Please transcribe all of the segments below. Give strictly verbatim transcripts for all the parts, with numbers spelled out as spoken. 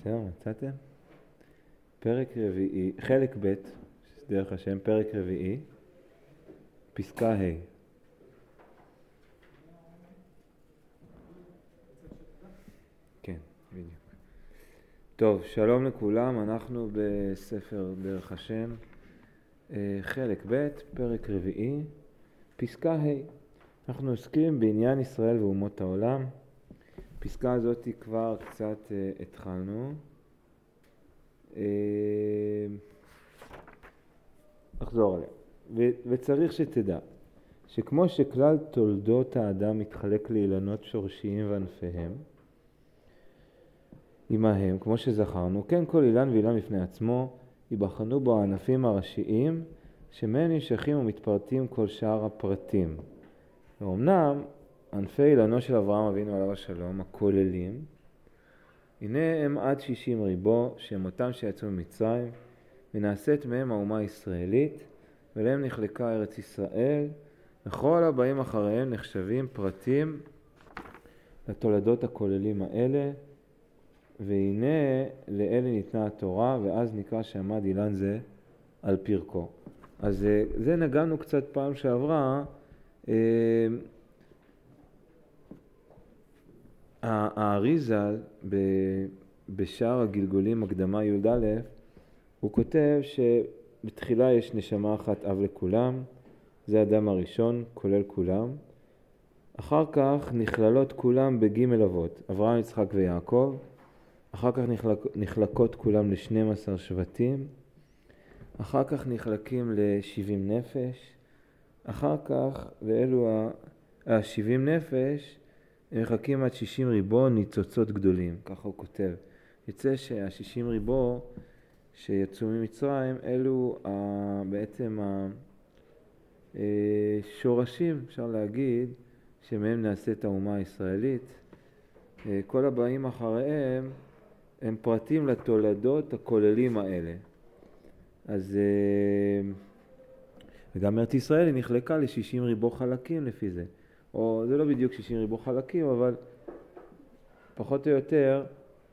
בסדר, מצאתם? פרק רביעי, חלק ב', דרך השם, פרק רביעי, פסקה ה'. כן, בדיוק. טוב, שלום לכולם, אנחנו בספר דרך השם, חלק ב', פרק רביעי, פסקה ה'. אנחנו עוסקים בעניין ישראל ואומות העולם. פסקה הזאת כבר קצת התחלנו. אחזור עליה. ו- וצריך שתדע שכמו שכלל תולדות האדם מתחלק לאילנות שורשיים וענפיהם עמהם, כמו שזכרנו, כן כל אילן ואילן בפני עצמו ייבחנו בו הענפים הראשיים שמהם נמשכים ומתפרטים כל שאר הפרטים. ואומנם ענפי אילנו של אברהם אבינו עליו השלום הכוללים, הנה הם עד שישים ריבו שהם אותם שיצאו ממצרים, ונעשית מהם האומה הישראלית, ולהם נחלקה ארץ ישראל, וכל הבאים אחריהם נחשבים פרטים לתולדות הכוללים האלה, והנה לאלה ניתנה התורה, ואז נקרא שעמד אילן זה על פרקו. אז זה נגענו קצת פעם שעברה. האריז"ל בשער הגלגולים הקדמה י"א, הוא כותב שבתחילה יש נשמה אחת אב לכולם, זה האדם הראשון כולל כולם. אחר כך נכללות כולם בג' אבות, אברהם, יצחק ויעקב. אחר כך נחלק, נחלקות כולם ל-שנים עשר שבטים. אחר כך נחלקים ל-שבעים נפש. אחר כך, ואלו ה-שבעים נפש, הם מחלקים עד שישים ריבו ניצוצות גדולים, ככה הוא כותב. יצא שה-שישים ריבו שיצאו ממצרים, אלו ה, בעצם השורשים, אפשר להגיד, שמהם נעשית האומה הישראלית. כל הבאים אחריהם הם פרטים לתולדות הכוללים האלה. אז וגם ארץ ישראל היא נחלקה ל-שישים ריבו חלקים לפי זה. או זה לא בדיוק שישים ריבו חלקים, אבל פחות או יותר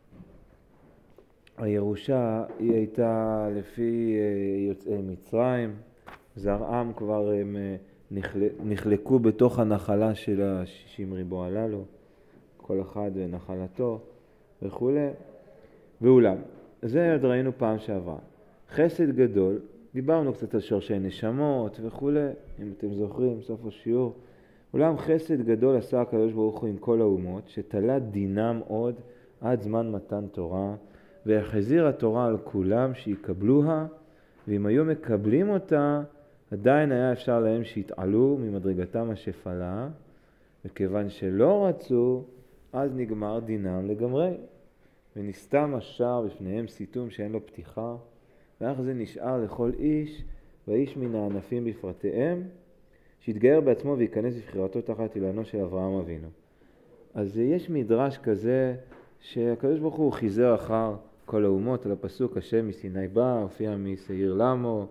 הירושה היא הייתה לפי יוצאי מצרים. זרעם כבר הם נחלקו בתוך הנחלה של ה-שישים ריבו הללו, כל אחד ונחלתו וכו'. ואולם, זה עוד ראינו פעם שעברה. חסד גדול, דיברנו קצת על שורשי נשמות וכו', אם אתם זוכרים, סוף השיעור. אולם חסד גדול עשה הקדוש ברוך הוא עם כל האומות, שתלה דינם עוד עד זמן מתן תורה, והחזיר התורה על כולם שיקבלוה, ואם היו מקבלים אותה, עדיין היה אפשר להם שיתעלו ממדרגתם השפלה, וכיוון שלא רצו, אז נגמר דינם לגמרי. ונסתם השער בפניהם סיתום שאין לו פתיחה, ואך זה נשאר לכל איש, והאיש מן הענפים בפרטיהם, שיתגייר בעצמו וייכנס בבחירתו תחת אילנו של אברהם אבינו. אז יש מדרש כזה שהקדוש ברוך הוא חיזר אחר כל האומות על הפסוק השם מסיני בא, הופיע מסעיר למו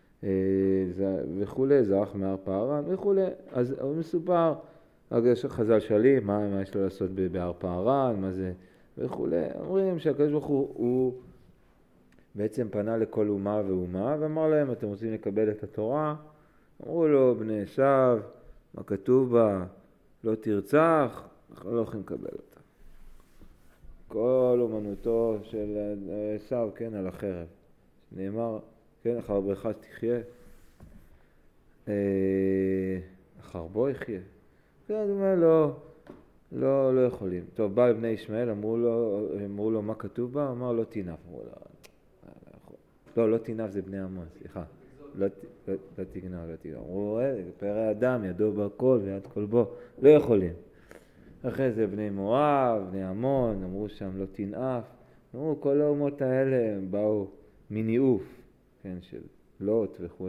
וכו', זרח מהר פערן וכו'. אז הוא מסופר, חז"ל שואלים מה, מה יש לו לעשות בהר פערן, מה זה וכו'. אומרים שהקדוש ברוך הוא, הוא בעצם פנה לכל אומה ואומה ואמר להם, אתם רוצים לקבל את התורה? אמרו לו, בני עשיו, מה כתוב בה? לא תרצח, אנחנו לא יכולים לקבל אותה. כל אומנותו של עשיו, כן, על החרב. נאמר, כן, אחר בריכה תחיה, אחר בו יחיה. כן, הוא אומר, לא, לא, לא יכולים. טוב, בא לבני ישמעאל, אמרו לו, אמרו לו, מה כתוב בה? אמר, לא תינף. אמרו לו, לא, לא תינף זה בני עמון, סליחה. לא, לא, לא תגנב, לא תגנב. אמרו, פרא אדם, ידו בכל ויד כל בו, לא יכולים. אחרי זה בני מואב, בני עמון, אמרו שם לא תנאף. אמרו, כל האומות האלה הם באו מניאוף, כן, של לוט וכו'.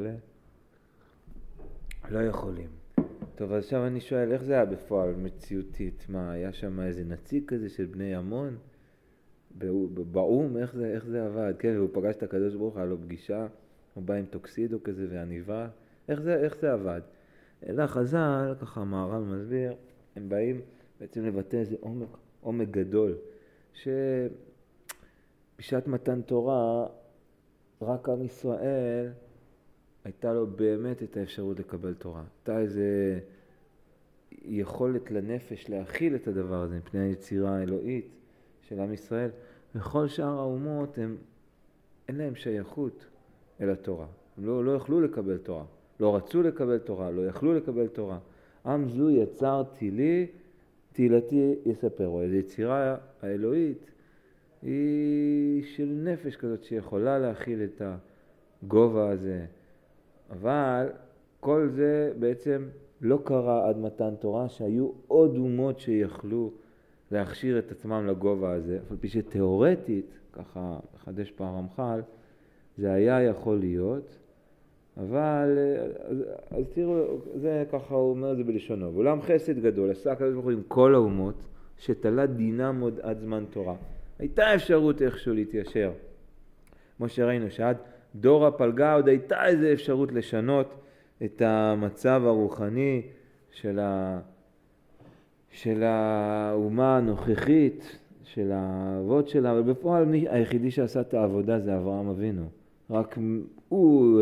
לא יכולים. טוב, אז עכשיו אני שואל, איך זה היה בפועל, מציאותית? מה, היה שם איזה נציג כזה של בני עמון? באום, איך זה, איך זה עבד? כן, והוא פגש את הקדוש ברוך הוא, היה לו פגישה, הוא בא עם טוקסידו כזה ועניבה. איך זה, איך זה עבד? אלא חז"ל, ככה מהר"ל מסביר, הם באים בעצם לבטא איזה עומק, עומק גדול, ש... בשעת מתן תורה, רק עם ישראל הייתה לו באמת את האפשרות לקבל תורה. הייתה איזה יכולת לנפש להכיל את הדבר הזה מפני היצירה האלוהית של עם ישראל. וכל שאר האומות הם, אין להם שייכות אל התורה. הם לא, לא יכלו לקבל תורה. לא רצו לקבל תורה, לא יכלו לקבל תורה. עם זו יצרתי לי, תהילתי יספרו. איזו יצירה האלוהית היא של נפש כזאת שיכולה להכיל את הגובה הזה. אבל כל זה בעצם לא קרה עד מתן תורה, שהיו עוד אומות שיכלו להכשיר את עצמם לגובה הזה. אבל פי שתיאורטית, ככה מחדש פה הרמח"ל, זה היה יכול להיות, אבל אז, אז תראו, זה ככה הוא אומר את זה בלשונו. ואולם חסד גדול עשה הקדוש ברוך הוא עם כל האומות, שתלה דינם עוד עד זמן תורה. הייתה אפשרות איכשהו להתיישר. כמו שראינו שעד דור הפלגה עוד הייתה איזו אפשרות לשנות את המצב הרוחני של, ה... של האומה הנוכחית, של האבות שלה, אבל בפועל היחידי שעשה את העבודה זה אברהם אבינו. רק הוא,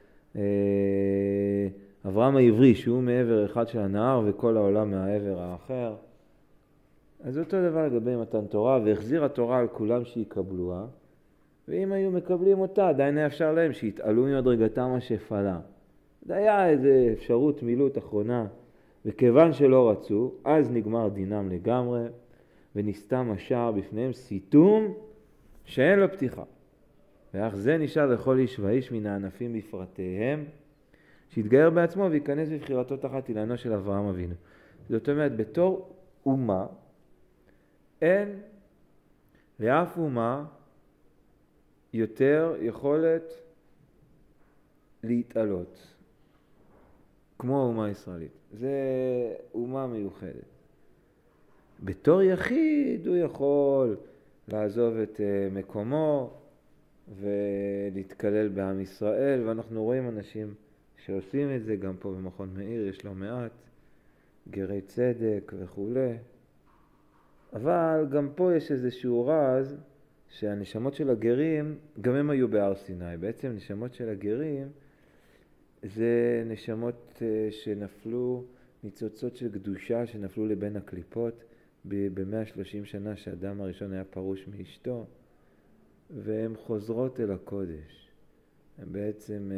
אברהם העברי, שהוא מעבר אחד של הנהר וכל העולם מהעבר האחר. אז אותו דבר לגבי מתן תורה, והחזיר התורה על כולם שיקבלוה, ואם היו מקבלים אותה, עדיין היה אפשר להם שיתעלו ממדרגתם השפלה. זה היה איזו אפשרות מילוט אחרונה, וכיוון שלא רצו, אז נגמר דינם לגמרי, ונסתם השער בפניהם סיתום שאין לו פתיחה. ואך זה נשאר לכל איש ואיש מן הענפים בפרטיהם, שיתגייר בעצמו וייכנס בבחירתו תחת אילנו של אברהם אבינו. זאת אומרת, בתור אומה, אין לאף אומה יותר יכולת להתעלות, כמו האומה הישראלית. זה אומה מיוחדת. בתור יחיד הוא יכול לעזוב את מקומו ולהתקלל בעם ישראל, ואנחנו רואים אנשים שעושים את זה, גם פה במכון מאיר יש לא מעט, גרי צדק וכו'. אבל גם פה יש איזשהו רז שהנשמות של הגרים, גם הם היו בהר סיני. בעצם נשמות של הגרים זה נשמות שנפלו, ניצוצות של קדושה שנפלו לבין הקליפות ב-מאה ושלושים שנה שהאדם הראשון היה פרוש מאשתו, והן חוזרות אל הקודש. הן בעצם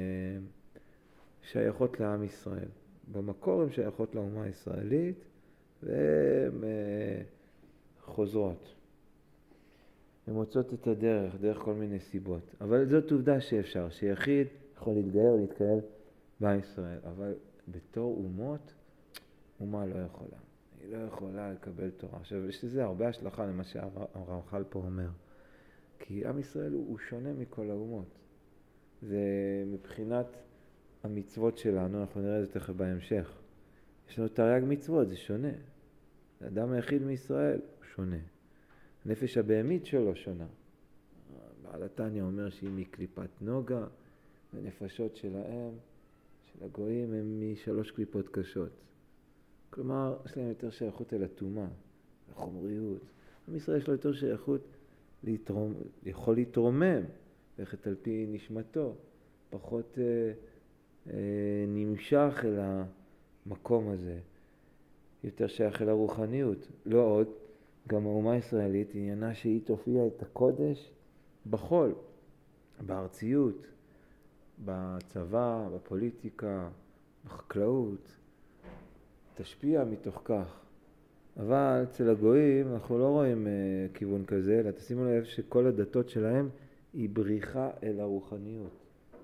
שייכות לעם ישראל. במקור הן שייכות לאומה הישראלית, והן חוזרות. הן מוצאות את הדרך, דרך כל מיני סיבות. אבל זאת עובדה שאפשר, שיחיד יכול להתגייר, להתקהל בעם ישראל. אבל בתור אומות, אומה לא יכולה. היא לא יכולה לקבל תורה. עכשיו, יש לזה הרבה השלכה למה שהרמח"ל פה אומר. כי עם ישראל הוא, הוא שונה מכל האומות. זה מבחינת המצוות שלנו, אנחנו נראה את זה תכף בהמשך. יש לנו תרי"ג מצוות, זה שונה. האדם היחיד מישראל הוא שונה. הנפש הבהמית שלו שונה. בעל התניא אומר שהיא מקליפת נוגה, ונפשות שלהם, של הגויים, הם משלוש קליפות קשות. כלומר, יש להם יותר שייכות אל הטומאה, לחומריות. עם ישראל יש לו יותר שייכות, להתרומ... יכול להתרומם, ללכת על פי נשמתו, פחות אה, אה, נמשך אל המקום הזה, יותר שייך אל הרוחניות. לא עוד, גם האומה הישראלית עניינה שהיא תופיע את הקודש בחול, בארציות, בצבא, בפוליטיקה, בחקלאות, תשפיע מתוך כך. אבל אצל הגויים אנחנו לא רואים uh, כיוון כזה, אלא תשימו לב שכל הדתות שלהם היא בריחה אל הרוחניות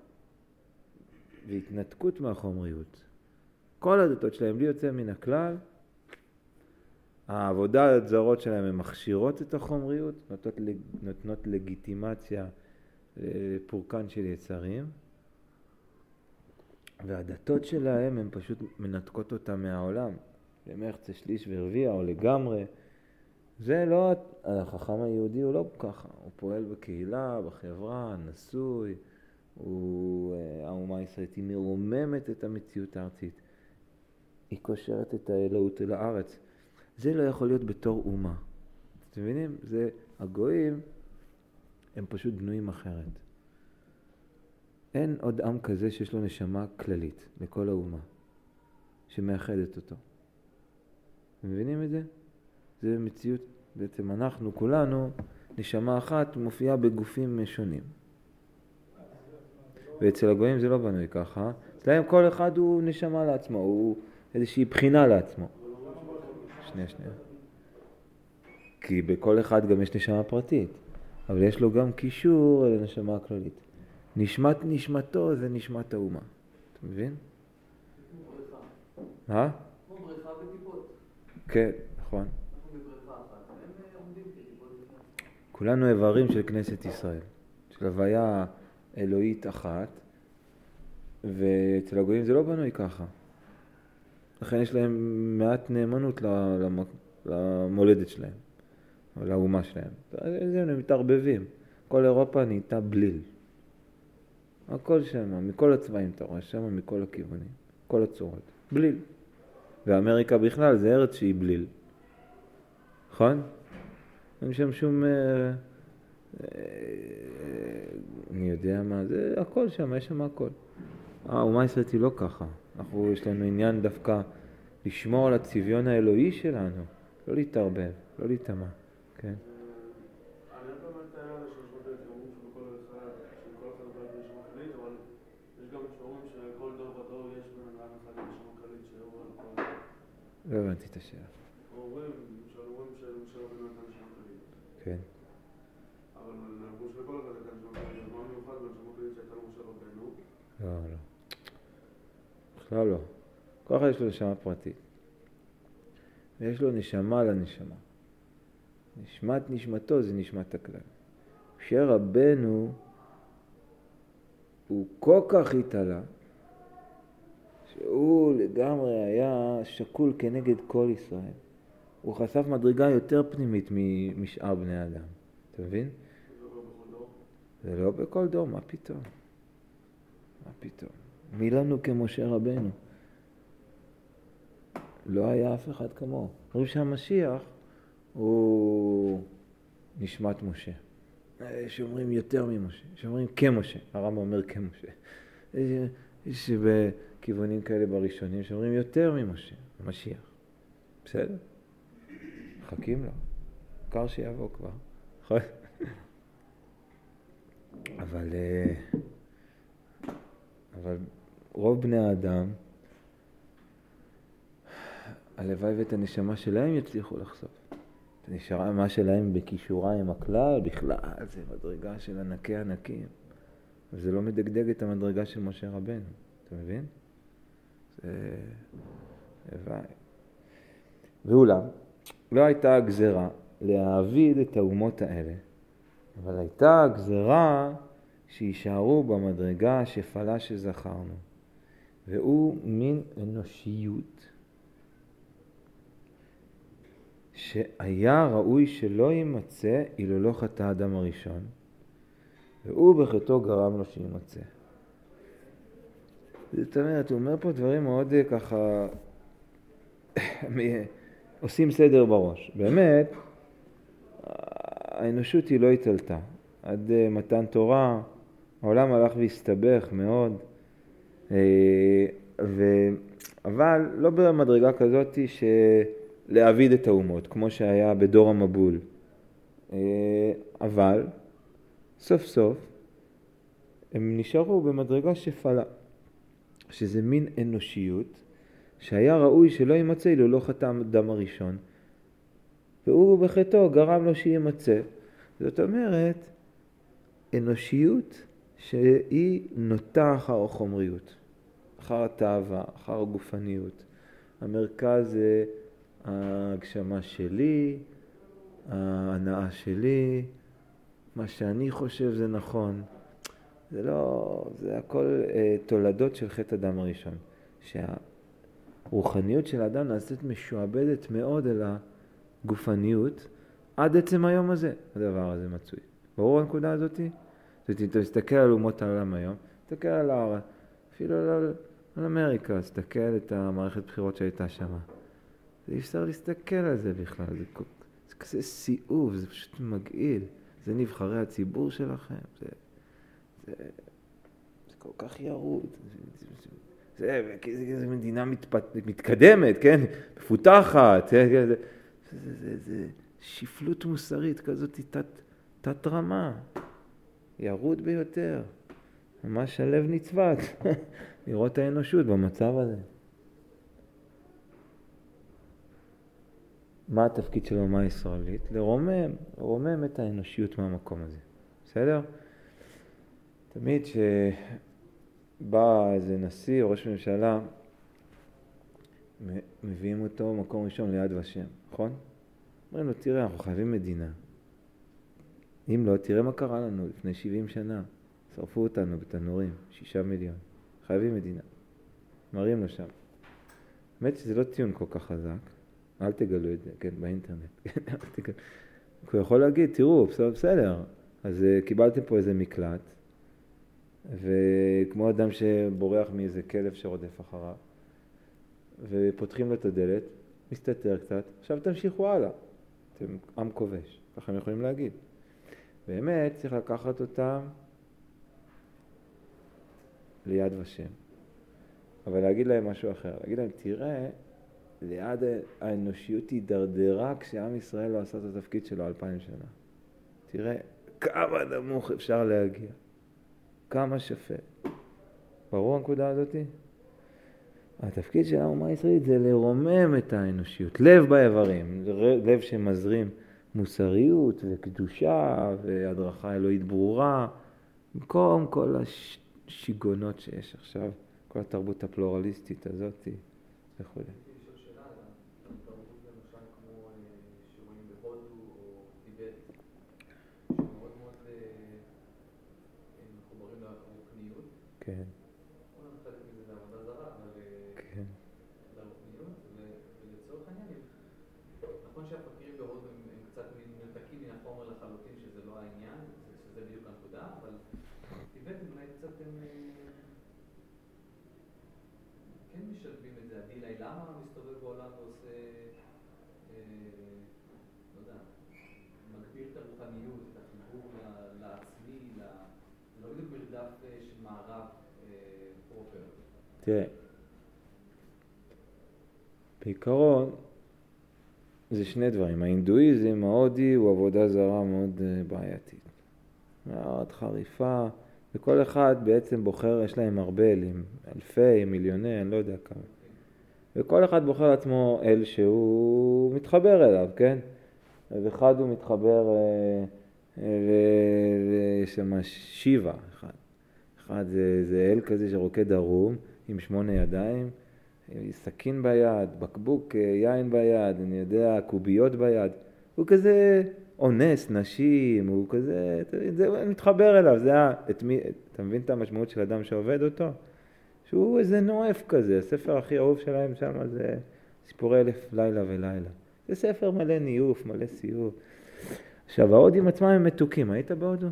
והתנתקות מהחומריות. כל הדתות שלהם בלי יוצא מן הכלל, העבודה הזרות שלהם הן מכשירות את החומריות, נותנות, נותנות לגיטימציה לפורקן של יצרים, והדתות שלהם הן פשוט מנתקות אותה מהעולם, למחצה שליש ורביע או לגמרי. זה לא, החכם היהודי הוא לא ככה, הוא פועל בקהילה, בחברה, נשוי, הוא, האומה הישראלית היא מרוממת את המציאות הארצית, היא קושרת את האלוהות אל הארץ. זה לא יכול להיות בתור אומה. אתם מבינים? זה הגויים, הם פשוט בנויים אחרת. אין עוד עם כזה שיש לו נשמה כללית לכל האומה, שמאחדת אותו. מבינים את זה? זה מציאות, בעצם אנחנו כולנו, נשמה אחת מופיעה בגופים שונים. ואצל הגויים זה לא בנוי ככה. אצלהם כל אחד הוא נשמה לעצמו, הוא איזושהי בחינה לעצמו. שנייה, שנייה. כי בכל אחד גם יש נשמה פרטית, אבל יש לו גם קישור לנשמה הכללית. נשמת נשמתו זה נשמת האומה. אתה מבין? מה? כמו בריכה בטיפות. כן, נכון. אנחנו בבריכה אחת, הם עומדים כטיפות. כולנו איברים של כנסת ישראל, של הוויה אלוהית אחת, ואצל הגויים זה לא בנוי ככה. לכן יש להם מעט נאמנות למולדת שלהם, או לאומה שלהם. הם מתערבבים. כל אירופה נהייתה בליל. הכל שם, מכל הצבעים אתה רואה, שם מכל הכיוונים, כל הצורות. בליל. ואמריקה בכלל זה ארץ שהיא בליל. נכון? אין שם שום... אה, אה, אני יודע מה, זה הכל שם, יש שם הכל. האומה הישראלית היא לא ככה. אנחנו, יש לנו עניין דווקא לשמור על הצביון האלוהי שלנו, לא להתערבב, לא להתאמה. כן. אני לא באמת היה שיש מודל שאומרים שבכל אחד, שכל אחד עובד בנשמה כללית, אבל יש גם שאומרים שכל דור ודור יש בן אדם אחד בנשמה כללית שעובר על כל... לא הבנתי את השאלה. אומרים, שאומרים שלמשל רבנו הייתה נשמה כללית. כן. אבל אמרו שלכל אחד הייתה נשמה כללית, אז מה מיוחד בנשמה כללית שהייתה למשה רבנו? לא, לא. בכלל לא. כל אחד יש לו נשמה פרטית. ויש לו נשמה לנשמה. נשמת נשמתו זה נשמת הכלל. משה רבנו הוא כל כך התעלה, שהוא לגמרי היה שקול כנגד כל ישראל. הוא חשף מדרגה יותר פנימית משאר בני אדם. אתה מבין? זה לא בכל דור? זה לא בכל דור, מה פתאום? מה פתאום? מי לנו כמשה רבנו? לא היה אף אחד כמוהו. אומרים שהמשיח הוא נשמת משה. שאומרים יותר ממשה, שאומרים כמשה. הרמב"ם אומר כמשה. יש בכיוונים כאלה בראשונים שאומרים יותר ממשה, המשיח. בסדר? מחכים לו. קר שיבוא כבר. אבל, אבל רוב בני האדם, הלוואי ואת הנשמה שלהם יצליחו לחשוף. את הנשמה שלהם בכישורה עם הכלל, בכלל זה מדרגה של ענקי ענקים. וזה לא מדגדג את המדרגה של משה רבנו. אתה מבין? זה... הלוואי. ואולם, לא הייתה הגזרה להעביד את האומות האלה, אבל הייתה הגזרה שישארו במדרגה השפלה שזכרנו. והוא מין אנושיות שהיה ראוי שלא יימצא אילו לא חטא האדם הראשון, והוא בחטאו גרם לו שימצא. זאת אומרת, הוא אומר פה דברים מאוד ככה, עושים סדר בראש. באמת, האנושות היא לא התעלתה. עד מתן תורה, העולם הלך והסתבך מאוד, ו... אבל לא במדרגה כזאת שלהעביד את האומות, כמו שהיה בדור המבול. אבל סוף סוף הם נשארו במדרגה שפלה, שזה מין אנושיות שהיה ראוי שלא יימצא אילו לא חטא האדם הראשון, והוא בחטאו גרם לו שימצא. זאת אומרת, אנושיות שהיא נוטה אחר החומריות, אחר התאווה, אחר הגופניות. המרכז זה ההגשמה שלי, ההנאה שלי, מה שאני חושב זה נכון. זה לא, זה הכל אה, תולדות של חטא אדם הראשון. שהרוחניות של האדם נעשית משועבדת מאוד אל הגופניות, עד עצם היום הזה הדבר הזה מצוי. ברור הנקודה הזאת? זאת אומרת, תסתכל על אומות העולם היום, תסתכל על הארץ, אפילו על, על אמריקה, תסתכל את המערכת בחירות שהייתה שם. זה אי אפשר להסתכל על זה בכלל, זה, זה כזה סיאוב, זה פשוט מגעיל. זה נבחרי הציבור שלכם, זה, זה, זה כל כך ירוד, זה, זה, זה, זה מדינה מתפת, מתקדמת, כן? מפותחת, זה, זה, זה, זה, זה, זה שפלות מוסרית כזאת, תת, תת רמה, ירוד ביותר, ממש הלב נצבט, לראות האנושות במצב הזה. מה התפקיד של האומה הישראלית? לרומם, לרומם את האנושיות מהמקום הזה. בסדר? תמיד שבא איזה נשיא או ראש ממשלה, מביאים אותו מקום ראשון ליד ושם, נכון? אומרים לו, תראה, אנחנו חייבים מדינה. אם לא, תראה מה קרה לנו לפני שבעים שנה. שרפו אותנו בתנורים, שישה מיליון. חייבים מדינה. מראים לו שם. האמת שזה לא טיעון כל כך חזק. אל תגלו את זה, כן, באינטרנט. הוא יכול להגיד, תראו, בסדר, בסדר. אז קיבלתם פה איזה מקלט, וכמו אדם שבורח מאיזה כלב שרודף אחריו, ופותחים לו את הדלת, מסתתר קצת, עכשיו תמשיכו הלאה. אתם עם כובש, ככה הם יכולים להגיד. באמת צריך לקחת אותם ליד ושם. אבל להגיד להם משהו אחר, להגיד להם, תראה, ליד האנושיות הידרדרה כשעם ישראל לא עשה את התפקיד שלו אלפיים שנה. תראה כמה נמוך אפשר להגיע, כמה שפל. ברור הנקודה הזאת? התפקיד של האומה הישראלית זה לרומם את האנושיות, לב באיברים, לב שמזרים מוסריות וקדושה והדרכה אלוהית ברורה, במקום כל השיגונות שיש עכשיו, כל התרבות הפלורליסטית הזאת וכו'. כן. חלק מזה זה עבודה זרה, אבל כן. לרוחניות, ולצורך העניין, נכון שהפקירים בהודו הם קצת מנותקים מן החומר לחלוטין, שזה לא העניין, שזה בדיוק הנקודה, אבל טיבטים אולי קצת הם כן משלבים את זה. הדילאי למה מסתובב בעולם ועושה, לא יודע, מגביר את הרוחניות, את החיבור לעצמי, זה לא בדיוק מרדף של מערב פרופר. תראה, בעיקרון זה שני דברים. ההינדואיזם ההודי הוא עבודה זרה מאוד בעייתית. מאוד חריפה, וכל אחד בעצם בוחר, יש להם הרבה אלים, אלפי, מיליוני, אני לא יודע כמה. וכל אחד בוחר לעצמו אל שהוא מתחבר אליו, כן? אז אחד הוא מתחבר, יש שם שיבה, אחד. אחד זה, זה אל כזה שרוקד ערום, עם שמונה ידיים, סכין ביד, בקבוק יין ביד, אני יודע, קוביות ביד. הוא כזה אונס נשים, הוא כזה, זה מתחבר אליו, זה היה, את מי, אתה מבין את המשמעות של אדם שעובד אותו? שהוא איזה נואף כזה, הספר הכי אהוב שלהם שם זה סיפורי אלף לילה ולילה. זה ספר מלא ניוף, מלא סיוף. עכשיו, ההודים עצמם הם מתוקים, היית בהודו?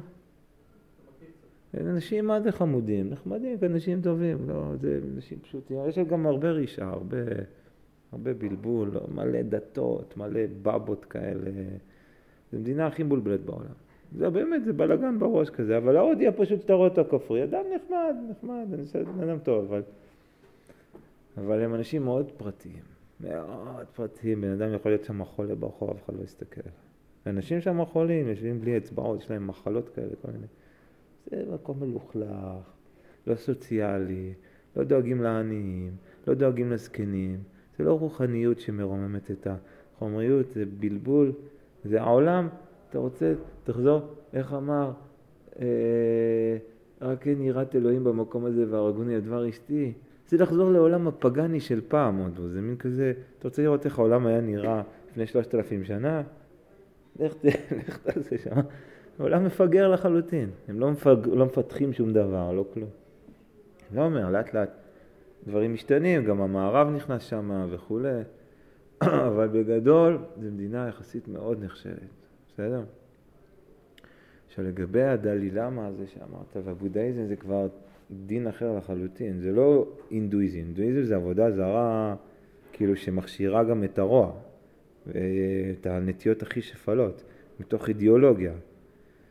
אנשים מה זה חמודים, נחמדים, אנשים טובים, לא, זה אנשים פשוטים. יש גם הרבה רישה, הרבה, הרבה בלבול, מלא דתות, מלא בבות כאלה. זו מדינה הכי מבולבלת בעולם. זה באמת, זה בלגן בראש כזה, אבל ההודי פשוט שאתה רואה אותו כפרי, אדם נחמד, נחמד, אני חושב, אדם טוב, אבל, אבל הם אנשים מאוד פרטיים, מאוד פרטיים. בן אדם יכול להיות שם חולה ברחוב, אף אחד לא יסתכל. אנשים שם חולים, יושבים בלי אצבעות, יש להם מחלות כאלה, כל מיני. זה מקום מלוכלך, לא סוציאלי, לא דואגים לעניים, לא דואגים לזקנים. זה לא רוחניות שמרוממת את החומריות, זה בלבול, זה העולם. אתה רוצה, תחזור, איך אמר, אה, רק אין יראת אלוהים במקום הזה והרגוני הדבר אשתי. זה לחזור לעולם הפגני של פעם עוד, זה מין כזה, אתה רוצה לראות איך העולם היה נראה לפני שלושת אלפים שנה? לך תעשה שם. העולם מפגר לחלוטין, הם לא, מפג... לא מפתחים שום דבר, לא כלום. לא אומר, לאט לאט דברים משתנים, גם המערב נכנס שם וכו'. אבל בגדול, זו מדינה יחסית מאוד נחשבת, בסדר? עכשיו לגבי הדלי למה הזה שאמרת, והבודהיזם זה כבר דין אחר לחלוטין, זה לא הינדואיזם, הינדואיזם זה עבודה זרה כאילו שמכשירה גם את הרוע, ואת הנטיות הכי שפלות, מתוך אידיאולוגיה.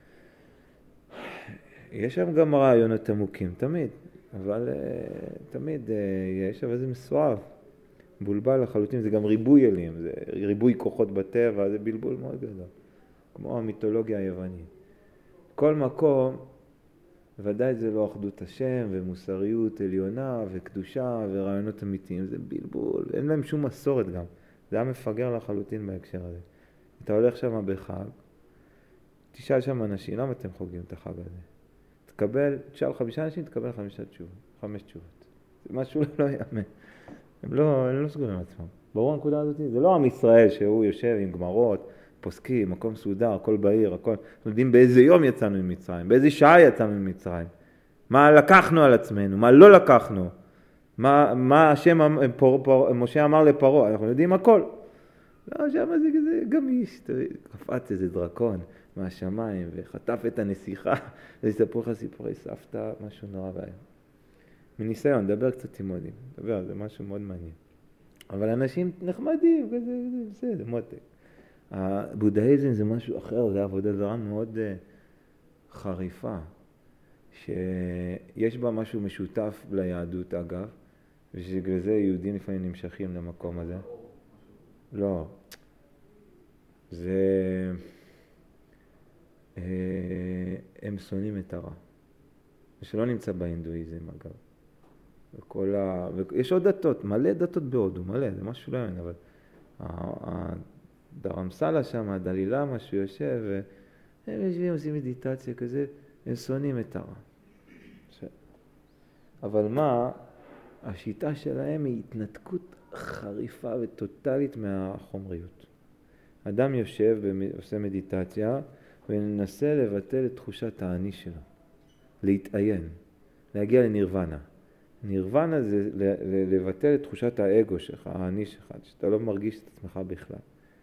יש שם גם רעיונות עמוקים, תמיד, אבל תמיד יש, אבל זה מסועף. בולבל לחלוטין, זה גם ריבוי אלים, זה ריבוי כוחות בטבע, זה בלבול מאוד גדול, כמו המיתולוגיה היוונית. כל מקום, ודאי זה לא אחדות השם ומוסריות עליונה וקדושה ורעיונות אמיתיים, זה בלבול, אין להם שום מסורת גם, זה היה מפגר לחלוטין בהקשר הזה. אתה הולך שם בחג, תשאל שם אנשים, למה אתם חוגגים את החג הזה? תקבל, תשאל חמישה אנשים, תקבל חמישה תשובות, חמש תשובות. זה משהו לא יאמן. הם לא, הם לא סגורים עם עצמם. ברור הנקודה הזאת, זה לא עם ישראל שהוא יושב עם גמרות, פוסקים, מקום סודר, הכל בעיר, הכל. אנחנו יודעים באיזה יום יצאנו ממצרים, באיזה שעה יצאנו ממצרים, מה לקחנו על עצמנו, מה לא לקחנו, מה, מה השם, פור, פור, משה אמר לפרעה, אנחנו יודעים הכל. לא, שם זה כזה גמיש, קפץ איזה דרקון מהשמיים וחטף את הנסיכה, ויספרו לך סיפורי סבתא, משהו נורא ואיום. מניסיון, דבר קצת עם מודים, דבר, זה משהו מאוד מעניין. אבל אנשים נחמדים, כזה, זה, זה, זה מותק. הבודהיזם זה משהו אחר, זה עבודה זרה מאוד uh, חריפה, שיש בה משהו משותף ליהדות אגב, ושבגלל זה יהודים לפעמים נמשכים למקום הזה. לא, זה, uh, הם שונאים את הרע, שלא נמצא בהינדואיזם אגב. וכל ה... ויש עוד דתות, מלא דתות בהודו, מלא, זה משהו לא אין, אבל הדרמסלה שם, הדלילה, משהו יושב, והם יושבים, עושים מדיטציה כזה, הם שונאים את הרע. ש... אבל מה, השיטה שלהם היא התנתקות חריפה וטוטלית מהחומריות. אדם יושב ועושה מדיטציה, ומנסה לבטל את תחושת האני שלו, להתעיין, להגיע לנירוונה. נירוונה זה לבטל את תחושת האגו שלך, האני שלך, שאתה לא מרגיש את עצמך בכלל.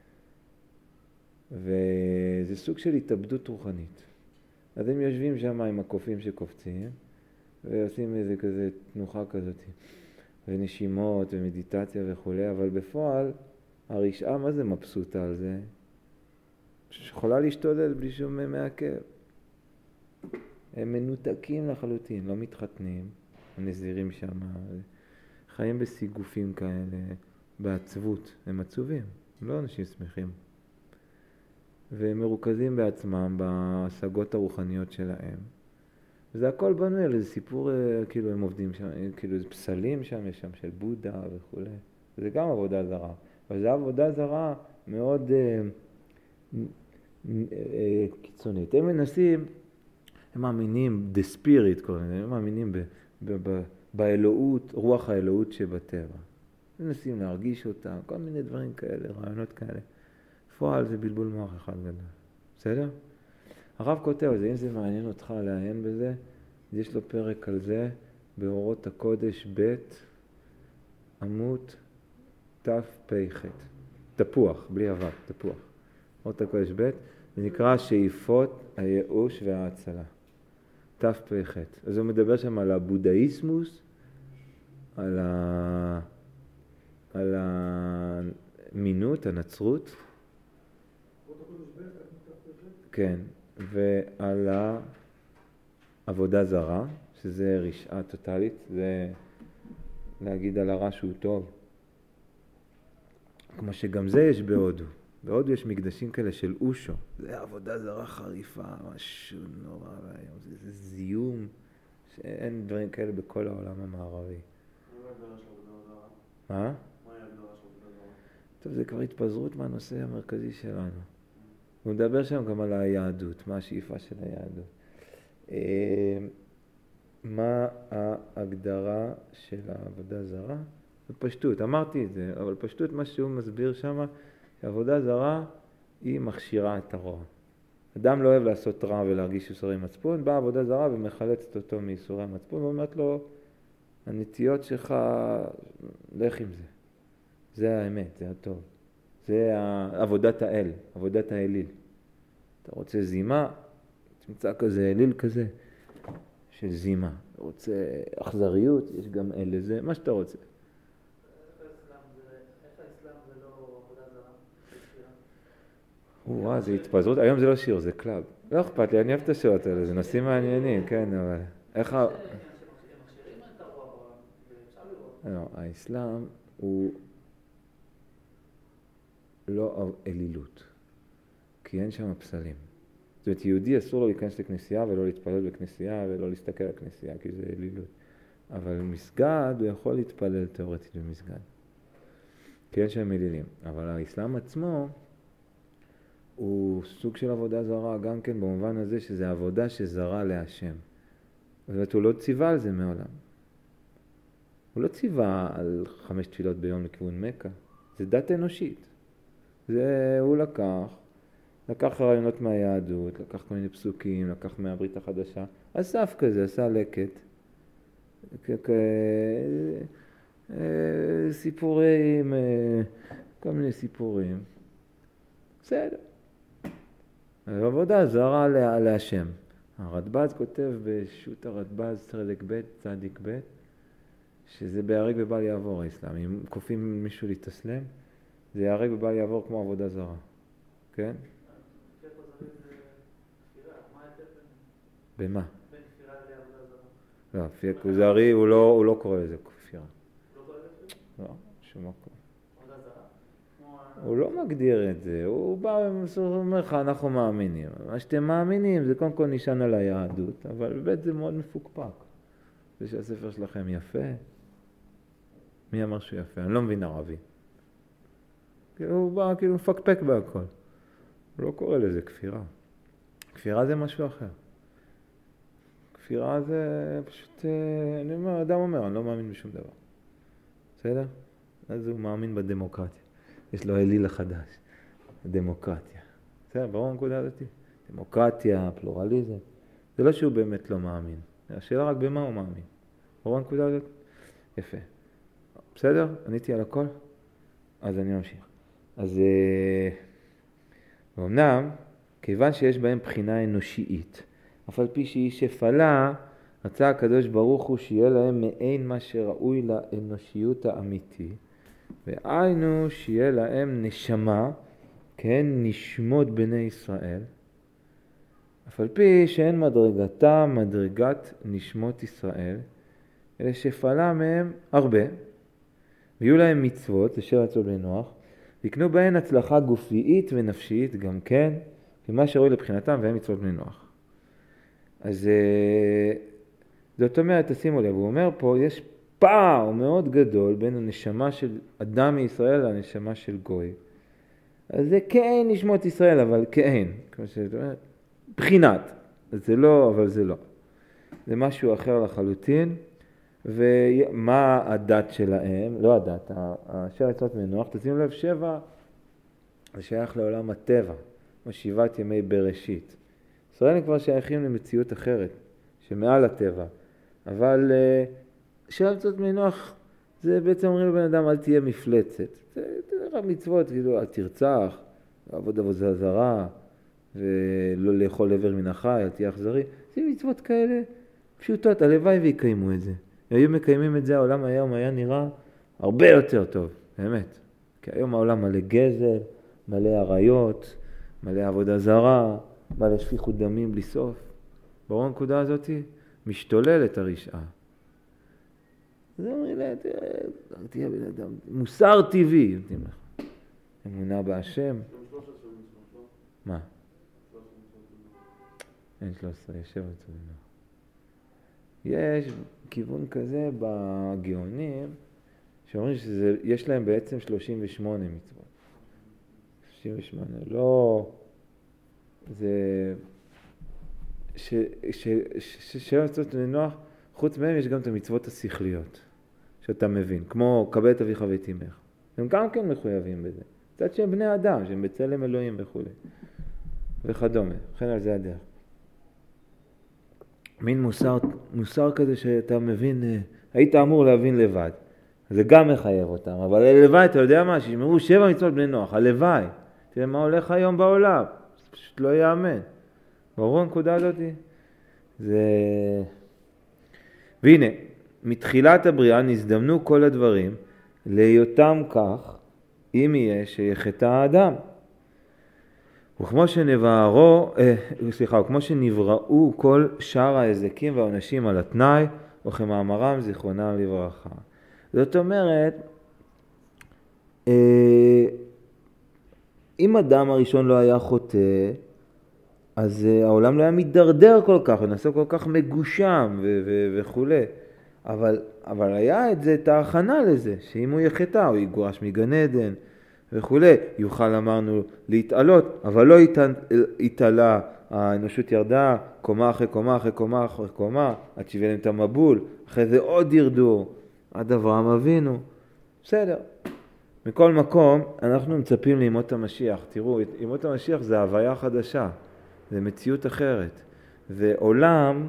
וזה סוג של התאבדות רוחנית. אז הם יושבים שם עם הקופים שקופצים, ועושים איזה כזה תנוחה כזאת, ונשימות ומדיטציה וכו', אבל בפועל הרשעה מה זה מבסוטה על זה? שיכולה להשתולל בלי שום מעכב. הם מנותקים לחלוטין, לא מתחתנים. הנזירים שם, חיים בסיגופים כאלה, בעצבות, הם עצובים, הם לא אנשים שמחים. והם מרוכזים בעצמם בהשגות הרוחניות שלהם. וזה הכל בנוי על איזה סיפור, כאילו הם עובדים שם, כאילו איזה פסלים שם, יש שם של בודה וכו'. זה גם עבודה זרה, אבל זו עבודה זרה מאוד אה, אה, קיצונית. הם מנסים, הם מאמינים, the spirit קוראים לזה, הם מאמינים ב... באלוהות, רוח האלוהות שבטבע. מנסים להרגיש אותה, כל מיני דברים כאלה, רעיונות כאלה. פועל זה בלבול מוח אחד גדול. בסדר? הרב כותב על זה, אם זה מעניין אותך לעיין בזה, יש לו פרק על זה, באורות הקודש ב' עמוד תפ"ח. תפוח, בלי אבק, תפוח. אורות הקודש ב', זה נקרא שאיפות הייאוש וההצלה. תפ"ח. אז הוא מדבר שם על הבודהיסמוס, על ה... על המינות, הנצרות. כן, ועל העבודה זרה, שזה רשעה טוטלית, זה להגיד על הרע שהוא טוב. כמו שגם זה יש בהודו. בהודו יש מקדשים כאלה של אושו. זה עבודה זרה חריפה, משהו נורא והיום. זה, זה זיום שאין דברים כאלה בכל העולם המערבי. מה ההגדרה של עבודה זרה? מה? מה ההגדרה של עבודה זרה? טוב, זה כבר התפזרות מהנושא המרכזי שלנו. הוא מדבר שם גם על היהדות, מה השאיפה של היהדות. מה ההגדרה של העבודה זרה? בפשטות, אמרתי את זה, אבל פשטות מה שהוא מסביר שם, שעבודה זרה היא מכשירה את הרוע. אדם לא אוהב לעשות רע ולהרגיש איסורי מצפון, באה עבודה זרה ומחלצת אותו מאיסורי מצפון, ואומרת לו, הנטיות שלך, לך עם זה. זה האמת, זה הטוב. זה עבודת האל, עבודת האליל. אתה רוצה זימה, תמצא כזה אליל כזה של זימה. אתה רוצה אכזריות, יש גם אל לזה, מה שאתה רוצה. איך האסלאם זה לא עבודה זרה? וואו, זה התפזרות, היום זה לא שיר, זה קלאב. לא אכפת לי, אני אוהב את השאלות האלה, זה נושאים מעניינים, כן, אבל... איך ה... לא, האסלאם הוא לא אלילות, כי אין שם פסלים. זאת אומרת, יהודי אסור לו להיכנס לכנסייה ולא להתפלל בכנסייה ולא להסתכל על כנסייה, כי זה אלילות. אבל מסגד הוא יכול להתפלל תיאורטית במסגד. כי אין שם אלילים. אבל האסלאם עצמו הוא סוג של עבודה זרה, גם כן במובן הזה שזה עבודה שזרה להשם. זאת אומרת, הוא לא ציווה על זה מעולם. הוא לא ציווה על חמש תפילות ביום לכיוון מקה. זה דת אנושית. זה הוא לקח, לקח רעיונות מהיהדות, לקח כל מיני פסוקים, לקח מהברית החדשה. אסף כזה, עשה לקט. סיפורים, כל מיני סיפורים. בסדר. עבודה זרה להשם. הרדב"ז כותב בשו"ת הרדב"ז צדק ב' צדיק ב' שזה בהרג ובל יעבור האסלאם. אם כופים מישהו להתאסלם, זה יהרג ובל יעבור כמו עבודה זרה. כן? במה? בין כפירה לעבודה זרה. לא, לפי הכוזרי הוא לא קורא לזה כפירה. הוא לא קורא לזה? לא, שום מקום. עבודה זרה? הוא לא מגדיר את זה, הוא בא ואומר לך, אנחנו מאמינים. מה שאתם מאמינים זה קודם כל נשען על היהדות, אבל באמת זה מאוד מפוקפק. זה שהספר שלכם יפה. מי אמר שהוא יפה? אני לא מבין ערבי. הוא בא כאילו מפקפק בהכל. הוא לא קורא לזה כפירה. כפירה זה משהו אחר. כפירה זה פשוט, אני אומר, אדם אומר, אני לא מאמין בשום דבר. בסדר? אז הוא מאמין בדמוקרטיה. יש לו אליל החדש. דמוקרטיה. בסדר? ברור הנקודה הזאת? דמוקרטיה, פלורליזם. זה לא שהוא באמת לא מאמין. השאלה רק במה הוא מאמין. ברור הנקודה הזאת? יפה. בסדר? עניתי על הכל? אז אני ממשיך. אז אמנם, כיוון שיש בהם בחינה אנושית, אף על פי שהיא שפלה, רצה הקדוש ברוך הוא שיהיה להם מעין מה שראוי לאנושיות האמיתי, והיינו שיהיה להם נשמה, כן, נשמות בני ישראל, אף על פי שאין מדרגתה מדרגת נשמות ישראל, אלא שפלה מהם הרבה, ויהיו להם מצוות, אשר רצו בני נוח, ויקנו בהן הצלחה גופאית ונפשית גם כן, כמה שראוי לבחינתם, והם מצוות בני נוח. אז זאת אומרת, תשימו לב, הוא אומר פה, יש פער מאוד גדול בין הנשמה של אדם מישראל לנשמה של גוי. אז זה כן נשמות ישראל, אבל כן, כמו שאת אומרת, בחינת. אז זה לא, אבל זה לא. זה משהו אחר לחלוטין, ומה הדת שלהם, לא הדת, אשר יצאות מנוח, תשימו לב, שבע, זה שייך לעולם הטבע, כמו שבעת ימי בראשית. ישראל הם כבר שייכים למציאות אחרת, שמעל הטבע. אבל אשר יצאות מנוח, זה בעצם אומרים לבן אדם, אל תהיה מפלצת. זה רק מצוות, כאילו, אל תרצח, לעבוד עבודה זרה, ולא לאכול עבר מן החי, אל תהיה אכזרי. זה מצוות כאלה פשוטות, הלוואי ויקיימו את זה. היו מקיימים את זה, העולם היום היה נראה הרבה יותר טוב, באמת. כי היום העולם מלא גזל, מלא עריות, מלא עבודה זרה, מלא שפיכות דמים בלי סוף. ברור הנקודה הזאת משתוללת הרשעה. זה אומרים לה, תהיה בן אדם, מוסר טבעי, יודעים לך. אמונה בהשם. מה? אין שלוש עשרה, יש שבע צורים. יש כיוון כזה בגאונים, שאומרים שיש להם בעצם שלושים ושמונה מצוות. שלושים ושמונה, לא... זה... שבע מצוות לנוח, חוץ מהם יש גם את המצוות השכליות, שאתה מבין, כמו קבל את אביך ואת אמך. הם גם כן מחויבים בזה. קצת שהם בני אדם, שהם בצלם אלוהים וכו'. וכדומה, לכן על זה הדרך. מין מוסר, מוסר כזה שאתה מבין, היית אמור להבין לבד. זה גם מחייב אותם, אבל הלוואי, אתה יודע מה? שישמרו שבע מצוות בני נוח, הלוואי. תראה מה הולך היום בעולם, זה פשוט לא יאמן. ברור הנקודה הזאת? זה... והנה, מתחילת הבריאה נזדמנו כל הדברים, להיותם כך, אם יהיה שיחטא האדם. וכמו שנבראו, אה, סליחה, וכמו שנבראו כל שאר ההזקים והעונשים על התנאי, וכמאמרם זיכרונם לברכה. זאת אומרת, אה, אם אדם הראשון לא היה חוטא, אז אה, העולם לא היה מתדרדר כל כך, ונעשה כל כך מגושם ו- ו- וכו'. אבל, אבל היה את זה, את ההכנה לזה, שאם הוא יחטא, הוא יגורש מגן עדן וכו'. יוכל, אמרנו, להתעלות, אבל לא התעלה, האנושות ירדה קומה אחרי קומה אחרי קומה אחרי קומה, עד שהביא להם את המבול, אחרי זה עוד ירדו, עד אברהם אבינו. בסדר. מכל מקום, אנחנו מצפים לימות המשיח. תראו, ימות המשיח זה הוויה חדשה, זה מציאות אחרת. זה עולם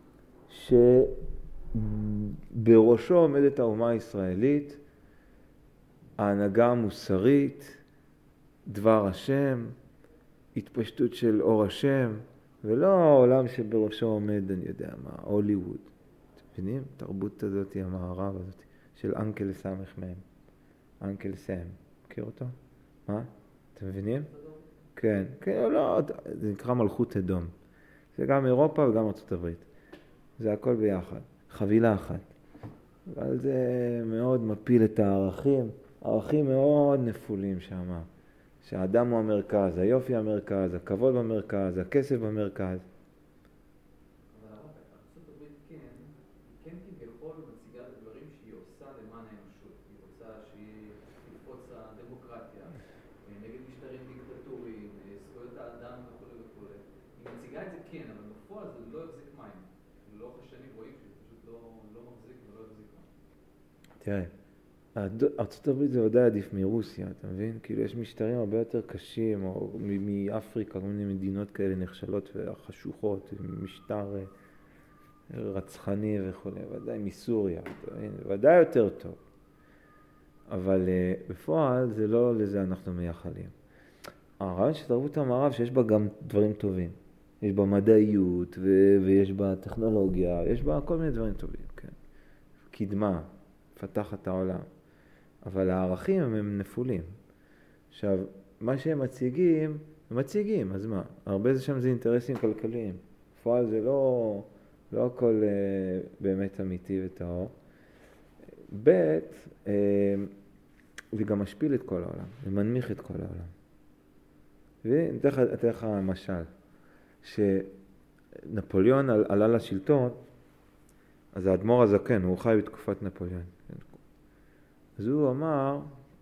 שבראשו עומדת האומה הישראלית, ההנהגה המוסרית, דבר השם, התפשטות של אור השם, ולא העולם שבראשו עומד, אני יודע מה, הוליווד. אתם מבינים? תרבות הזאת, המערב הזאת, של אנקל סמך מהם. אנקל סם. מכיר אותו? מה? אתם מבינים? כן. כן, לא, זה נקרא מלכות אדום. זה גם אירופה וגם ארצות הברית. זה הכל ביחד. חבילה אחת. אבל זה מאוד מפיל את הערכים. ערכים מאוד נפולים שם. שהאדם הוא המרכז, היופי המרכז, הכבוד במרכז, הכסף במרכז. אבל ארצות הברית כן, כן כביכול מציגה את הדברים שהיא עושה למען האנושות. היא רוצה שהיא תקפוץ הדמוקרטיה, נגד משטרים דיקטטוריים, זכויות האדם וכו' וכו'. היא מציגה את זה כן, אבל בפועל זה לא יחזיק מים. לאורך השנים רואים שזה פשוט לא, לא מחזיק ולא יחזיק מים. תראה. ארצות הברית זה ודאי עדיף מרוסיה, אתה מבין? כאילו יש משטרים הרבה יותר קשים, או מאפריקה, כל מיני מדינות כאלה נחשלות וחשוכות, משטר רצחני וכו', ודאי מסוריה, אתה מבין? ודאי יותר טוב. אבל בפועל זה לא לזה אנחנו מייחלים. הרעיון של תרבות המערב שיש בה גם דברים טובים. יש בה מדעיות ו- ויש בה טכנולוגיה, יש בה כל מיני דברים טובים, כן? קדמה, פתח את העולם. אבל הערכים הם נפולים. עכשיו, מה שהם מציגים, הם מציגים, אז מה? הרבה זה שם זה אינטרסים כלכליים. בפועל זה לא, לא הכל אה, באמת אמיתי וטהור. ב' אה, זה גם משפיל את כל העולם, זה מנמיך את כל העולם. ואני אתן לך משל, שנפוליאון עלה לשלטון, אז האדמו"ר הזקן, הוא חי בתקופת נפוליאון. אז הוא אמר,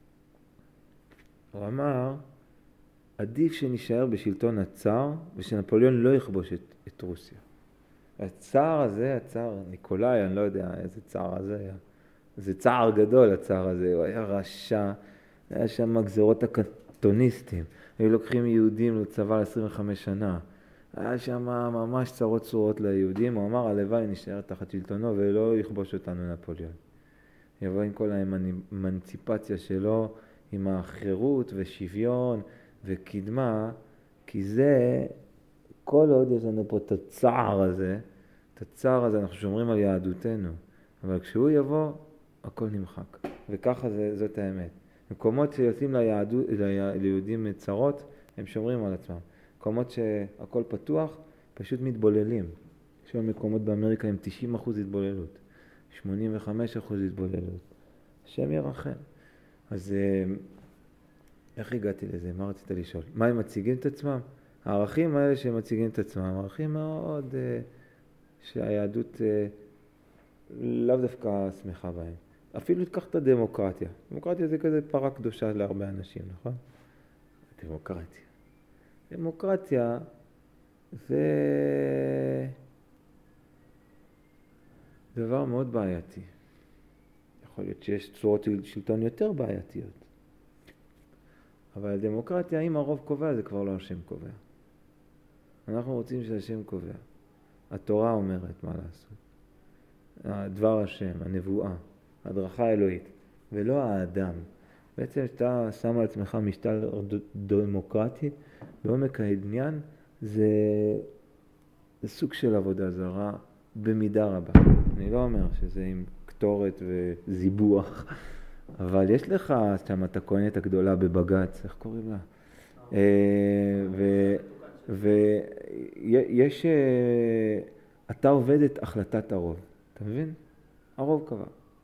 הוא אמר, עדיף שנשאר בשלטון הצאר, ושנפוליאון לא יכבוש את, את רוסיה. הצאר הזה, הצאר ניקולאי, אני לא יודע איזה צאר הזה היה. זה צאר גדול, הצאר הזה, הוא היה רשע, היה שם גזרות הקנטוניסטים, היו לוקחים יהודים לצבא ל-עשרים וחמש שנה. היה שם ממש צרות צורות ליהודים, הוא אמר, הלוואי נשאר תחת שלטונו ולא יכבוש אותנו נפוליאון. יבוא עם כל האמנציפציה שלו, עם החירות ושוויון וקדמה, כי זה, כל עוד יש לנו פה את הצער הזה, את הצער הזה אנחנו שומרים על יהדותנו, אבל כשהוא יבוא, הכל נמחק. וככה זה, זאת האמת. מקומות שיוצאים ליהדות, ליהודים צרות, הם שומרים על עצמם. מקומות שהכל פתוח, פשוט מתבוללים. יש מקומות באמריקה עם תשעים אחוז התבוללות. שמונים וחמישה אחוז התבוללות. השם ירחם. אז איך הגעתי לזה? מה רצית לשאול? מה הם מציגים את עצמם? הערכים האלה שהם מציגים את עצמם, ערכים מאוד שהיהדות לאו דווקא שמחה בהם. אפילו תקח את הדמוקרטיה. דמוקרטיה זה כזה פרה קדושה להרבה אנשים, נכון? דמוקרטיה. דמוקרטיה זה דבר מאוד בעייתי. יכול להיות שיש צורות שלטון יותר בעייתיות. אבל הדמוקרטיה, אם הרוב קובע, זה כבר לא השם קובע. אנחנו רוצים שהשם קובע. התורה אומרת מה לעשות. דבר השם, הנבואה, הדרכה האלוהית, ולא האדם. בעצם שאתה שם על עצמך משטר דמוקרטי, בעומק העניין זה, זה סוג של עבודה זרה במידה רבה. אני לא אומר שזה עם קטורת וזיבוח, אבל יש לך שם את הכהנת הגדולה בבגץ, איך קוראים לה? ויש, אתה עובד את החלטת הרוב, אתה מבין? הרוב קבע.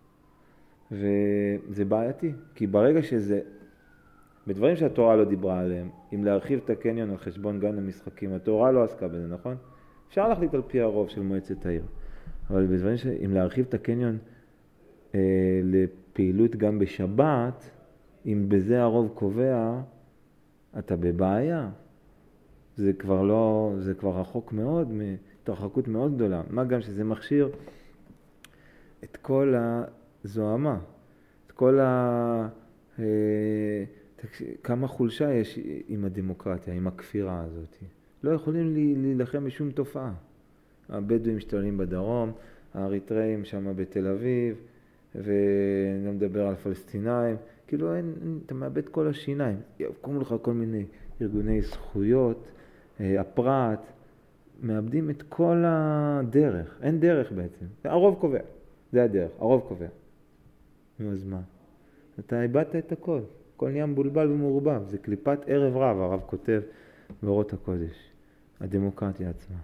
וזה בעייתי, כי ברגע שזה, בדברים שהתורה לא דיברה עליהם, אם להרחיב את הקניון על חשבון גן המשחקים, התורה לא עסקה בזה, נכון? אפשר להחליט על פי הרוב של מועצת העיר. אבל בדברים שאם להרחיב את הקניון אה, לפעילות גם בשבת, אם בזה הרוב קובע, אתה בבעיה. זה כבר לא, זה כבר רחוק מאוד, התרחקות מאוד גדולה. מה גם שזה מכשיר את כל הזוהמה, את כל ה... אה, כמה חולשה יש עם הדמוקרטיה, עם הכפירה הזאת. לא יכולים להילחם בשום תופעה. הבדואים משתוללים בדרום, האריתראים שם בתל אביב, ואני לא מדבר על פלסטינאים, כאילו אין, אתה מאבד כל השיניים. יקומו לך כל מיני ארגוני זכויות, הפרט, מאבדים את כל הדרך. אין דרך בעצם. הרוב קובע. זה הדרך, הרוב קובע. נו, אז מה? אתה איבדת את הכל. הכל נהיה מבולבל ומעורבב. זה קליפת ערב רב, הרב כותב באורות הקודש. הדמוקרטיה עצמה.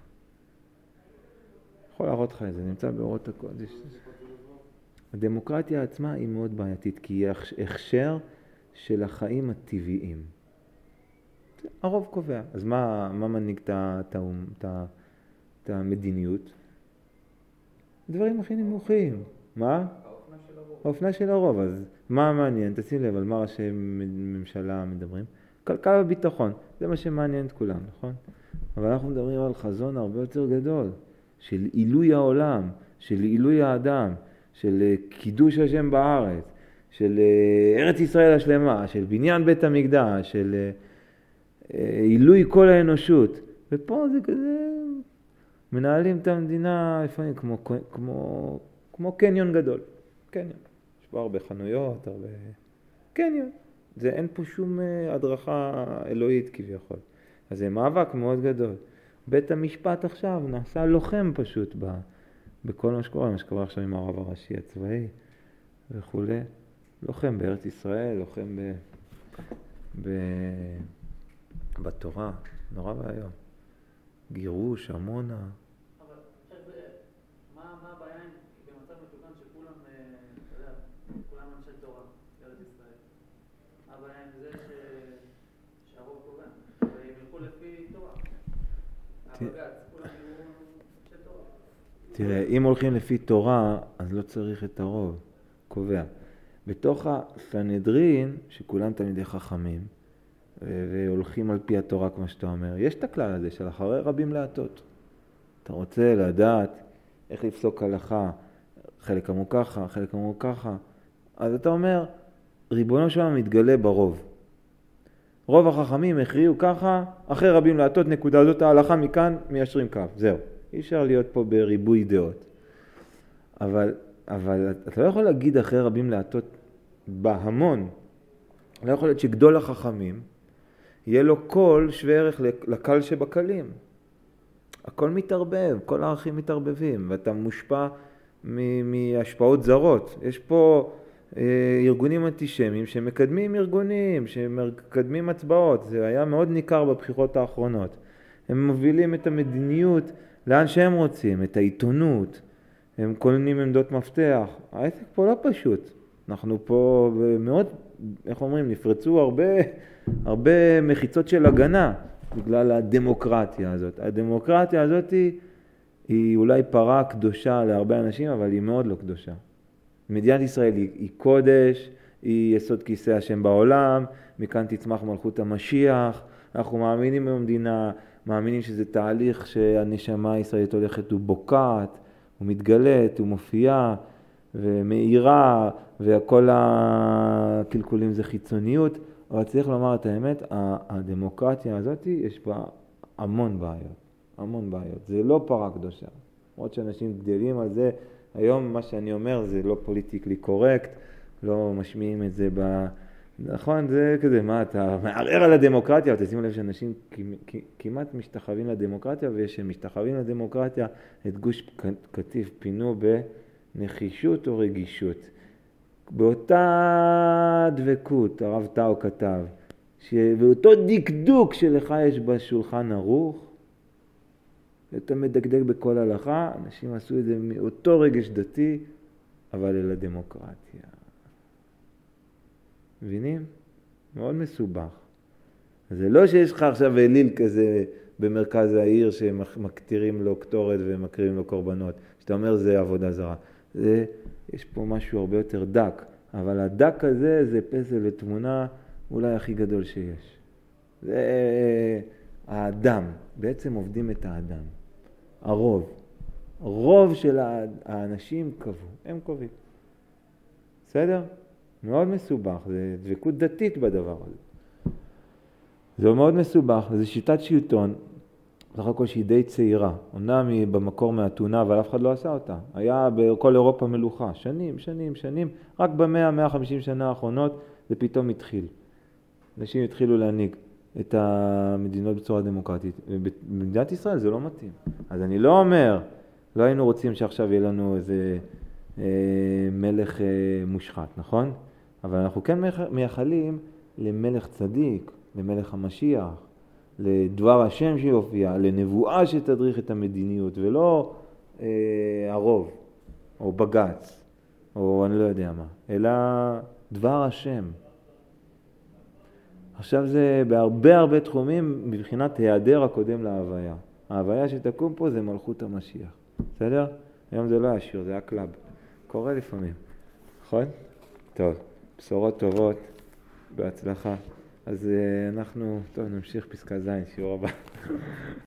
יכול להראות לך את זה, נמצא באורות הקודש. הדמוקרטיה עצמה היא מאוד בעייתית, כי היא הכשר של החיים הטבעיים. הרוב קובע. אז מה, מה מנהיג את המדיניות? דברים הכי נמוכים. מה? האופנה של הרוב. האופנה של הרוב. אז מה מעניין? תשים לב על מה ראשי ממשלה מדברים. כלכלה וביטחון. זה מה שמעניין את כולם, נכון? אבל אנחנו מדברים על חזון הרבה יותר גדול. של עילוי העולם, של עילוי האדם, של קידוש השם בארץ, של ארץ ישראל השלמה, של בניין בית המקדש, של עילוי כל האנושות. ופה זה כזה, מנהלים את המדינה לפעמים כמו, כמו, כמו קניון גדול. קניון. יש פה הרבה חנויות, הרבה... קניון. זה אין פה שום הדרכה אלוהית כביכול. אז זה מאבק מאוד גדול. בית המשפט עכשיו נעשה לוחם פשוט ב, בכל מה שקורה, מה שקורה עכשיו עם הרב הראשי הצבאי וכו'. לוחם בארץ ישראל, לוחם ב, ב, בתורה, נורא והיום. גירוש, עמונה. אבל איך זה, מה, מה הבעיה עם במצב מתוקן שכולם, אתה יודע, כולם אנשי תורה בארץ ישראל? מה הבעיה עם זה ש, שהרוב קובע? והם ילכו לפי תורה. תראה, אם הולכים לפי תורה, אז לא צריך את הרוב, קובע. בתוך הסנהדרין, שכולם תלמידי חכמים, והולכים על פי התורה, כמו שאתה אומר, יש את הכלל הזה של אחרי רבים להטות. אתה רוצה לדעת איך לפסוק הלכה, חלק אמרו ככה, חלק אמרו ככה, אז אתה אומר, ריבונו שלנו מתגלה ברוב. רוב החכמים הכריעו ככה, אחרי רבים להטות נקודה זאת ההלכה מכאן מיישרים קו, זהו. אי אפשר להיות פה בריבוי דעות. אבל, אבל אתה לא יכול להגיד אחרי רבים להטות בהמון. לא יכול להיות שגדול החכמים יהיה לו קול שווה ערך לקל שבקלים. הכל מתערבב, כל הערכים מתערבבים, ואתה מושפע מהשפעות זרות. יש פה ארגונים אנטישמיים שמקדמים ארגונים, שמקדמים הצבעות. זה היה מאוד ניכר בבחירות האחרונות. הם מובילים את המדיניות לאן שהם רוצים, את העיתונות. הם קונים עמדות מפתח. העסק פה לא פשוט. אנחנו פה מאוד, איך אומרים, נפרצו הרבה, הרבה מחיצות של הגנה בגלל הדמוקרטיה הזאת. הדמוקרטיה הזאת היא, היא אולי פרה קדושה להרבה אנשים, אבל היא מאוד לא קדושה. מדינת ישראל היא, היא קודש, היא יסוד כיסא השם בעולם, מכאן תצמח מלכות המשיח. אנחנו מאמינים במדינה, מאמינים שזה תהליך שהנשמה הישראלית הולכת ובוקעת, ומתגלית, ומופיעה, ומאירה, וכל הקלקולים זה חיצוניות. אבל צריך לומר את האמת, הדמוקרטיה הזאת יש בה המון בעיות, המון בעיות. זה לא פרה קדושה. עוד שאנשים גדלים על זה, היום מה שאני אומר זה לא פוליטיקלי קורקט, לא משמיעים את זה ב... נכון, זה כזה, מה, אתה מערער על הדמוקרטיה, אבל תשימו לב שאנשים כמעט משתחווים לדמוקרטיה, ויש שמשתחווים לדמוקרטיה, את גוש קטיף פינו בנחישות או רגישות. באותה דבקות, הרב טאו כתב, ואותו דקדוק שלך יש בשולחן ערוך, אתה מדקדק בכל הלכה, אנשים עשו את זה מאותו רגש דתי, אבל אל הדמוקרטיה. מבינים? מאוד מסובך. זה לא שיש לך עכשיו אליל כזה במרכז העיר שמקטירים לו קטורת ומקריבים לו קורבנות. שאתה אומר זה עבודה זרה. זה, יש פה משהו הרבה יותר דק, אבל הדק הזה זה פסל ותמונה אולי הכי גדול שיש. זה האדם, בעצם עובדים את האדם. הרוב. הרוב של האנשים קבעו, הם קובעים. בסדר? מאוד מסובך, זה דבקות דתית בדבר הזה. זה מאוד מסובך, זה שיטת שלטון, סך הכל שהיא די צעירה, עונה במקור מהתונה, אבל אף אחד לא עשה אותה. היה בכל אירופה מלוכה, שנים, שנים, שנים, רק במאה, מאה וחמישים שנה האחרונות זה פתאום התחיל. אנשים התחילו להנהיג את המדינות בצורה דמוקרטית. במדינת ישראל זה לא מתאים. אז אני לא אומר, לא היינו רוצים שעכשיו יהיה לנו איזה אה, מלך אה, מושחת, נכון? אבל אנחנו כן מייחלים למלך צדיק, למלך המשיח, לדבר השם שיופיע, לנבואה שתדריך את המדיניות, ולא אה, הרוב, או בגץ, או אני לא יודע מה, אלא דבר השם. עכשיו זה בהרבה הרבה תחומים מבחינת היעדר הקודם להוויה. ההוויה שתקום פה זה מלכות המשיח. בסדר? היום זה לא השיר, זה הקלאב. קורה לפעמים. נכון? טוב, בשורות טובות, בהצלחה. אז אנחנו, טוב, נמשיך פסקה זין, שיעור הבא.